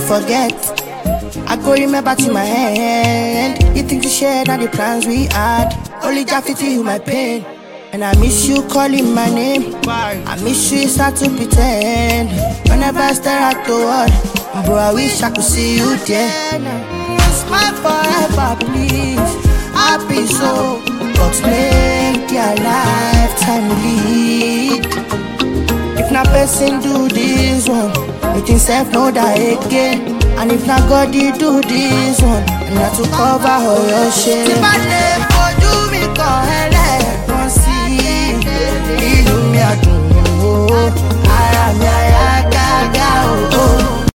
forget. I go remember to my hand. You think to share now the plans we had. Only Jah fit heal my pain. And I miss you calling my name. I miss you start to pretend. Whenever I stare at the wall, bro, I wish I could see you there. Smile forever, please. Happy so, but make their lifetime lead. If na person do this one, we think self know that again. And if na God you do this one, and not to cover all your shame.